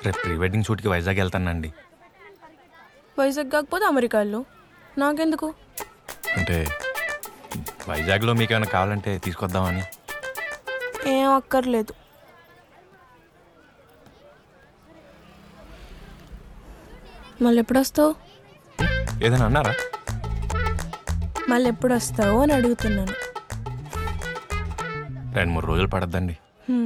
రేపు pre wedding షూట్కి Vizag వెళ్తానండి. వైజాగ్ కాకపోతే అమెరికా వెళ్ళు, నాకెందుకు? అంటే వైజాగ్లో మీకు ఏమైనా కావాలంటే తీసుకొద్దామని. ఏం అక్కర్లేదు. మళ్ళీ ఎప్పుడు వస్తావు? ఏదైనా అన్నారా? మళ్ళీ ఎప్పుడు వస్తావు అని అడుగుతున్నాను. 2-3 రోజులు పడద్దండి.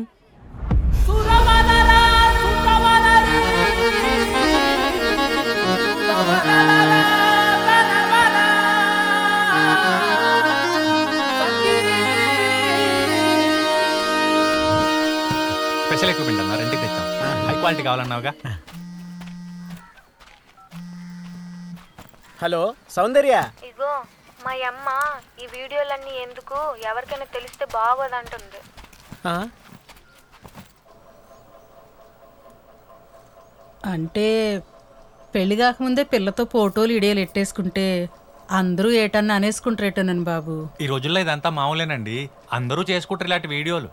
స్పెషల్ ఎక్విప్మెంట్ అన్నా రెంట్కి తెచ్చాం. హై క్వాలిటీ కావాలన్నావుగా. హలో సౌందర్య. ఇగో మా అమ్మ ఈ వీడియోలన్నీ ఎందుకు ఎవరికైనా తెలిస్తే బాగోదంటుంది. అంటే పెళ్లి కాకముందే పిల్లతో ఫోటోలు ఇడియోలు ఎట్టేసుకుంటే అందరూ ఏటన్నా అనేసుకుంటారేటోనని బాబు. ఈ రోజుల్లో ఇదంతా మామూలేనండి, అందరూ చేసుకుంటారు ఇలాంటి వీడియోలు.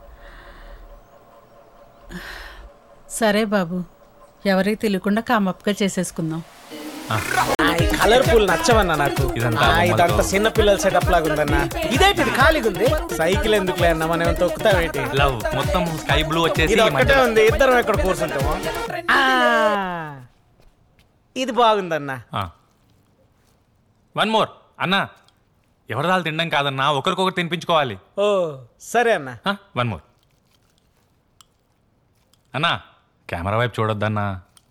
సరే బాబు, ఎవరికి తెలియకుండా కామప్గా చేసేసుకుందాం. కలర్ఫుల్ నచ్చవన్నా నాకు. ఇదంతా చిన్న పిల్లల సెటప్ లాగా ఉందన్నా. ఇదేంటి ఖాళీగా ఉంది? సైకిల్ ఎందుకులే అన్నా, మనం ఏమైనా తొక్కుతామేంటి? లవ్ మొత్తం స్కై బ్లూ వచ్చేసి ఇది ఒక్కటే ఉంది, ఇద్దరం ఎక్కడ కూర్చుంటాము. ఇది బాగుందన్నా. 1 more అన్నా. ఎవరి దాలు తినడం కాదన్నా, ఒకరికొకరు తినిపించుకోవాలి. ఓ సరే అన్నా. 1 more అన్నా. కెమెరా వైపు చూడొద్దన్నా.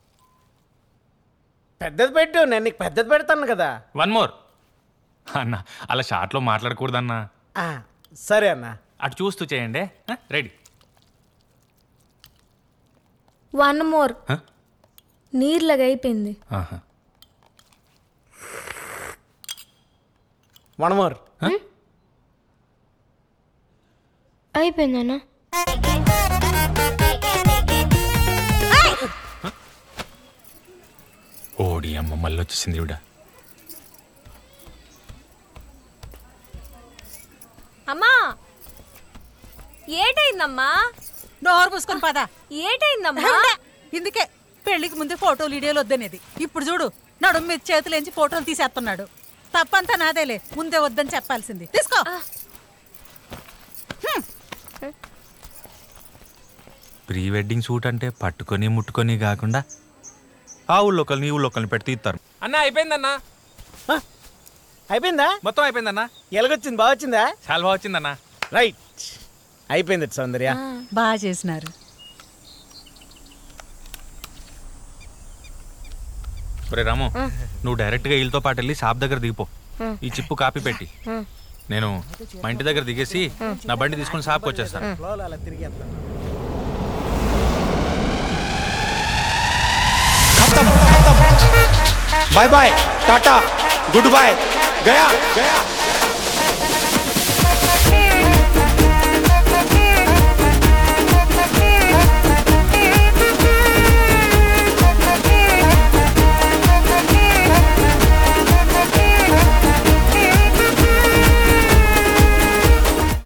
పెద్దది పెట్టు, నేను నీకు పెద్దది పెడతాను కదా. 1 more అన్నా. అలా షార్ట్లో మాట్లాడకూడదన్నా. సరే అన్నా. అటు చూస్తూ చేయండి. రెడీ. 1 more. నీళ్ళగా అయిపోయింది. 1 more. అయిపోయిందన్నా. ఓడి అమ్మ మళ్ళీ వచ్చేసింది ఇవిడ. అమ్మా ఏటైందమ్మా? డోర్ పూసుకొని పదా. ఏటైందమ్మా? ఇందుకే పెళ్లికి ముందు ఫోటోలు వీడియోలు వద్దనేది. ఇప్పుడు చూడు, నడుము మీద చేతులేంచి ఫోటోలు తీసేస్తున్నాడు. తప్పంతా నాదేలే, ముందే వద్దని చెప్పాల్సింది. తీసుకో. ప్రీ వెడ్డింగ్ షూట్ అంటే పట్టుకొని ముట్టుకొని కాకుండా ఆ ఊళ్ళో ఒకరిని ఈ ఊళ్ళో ఒకరిని పెట్టి తీస్తారు. అన్నా అయిపోయిందన్నా. అయిపోయిందా? మొత్తం అయిపోయిందన్నా. ఎలాగొచ్చింది? బాగా వచ్చిందా? చాలా బాగా వచ్చిందన్నా. రైట్, అయిపోయింది సౌందర్య. బాగా చేసినారు. ఒరే రాము, నువ్వు డైరెక్ట్గా వీళ్ళతో పాటు వెళ్ళి షాప్ దగ్గర దిగిపో. ఈ చిప్పు కాపీ పెట్టి నేను మా ఇంటి దగ్గర దిగేసి నా బండి తీసుకుని షాప్కి వచ్చేస్తాను. అలా తిరిగేస్తాను. Bye bye tata goodbye गया गया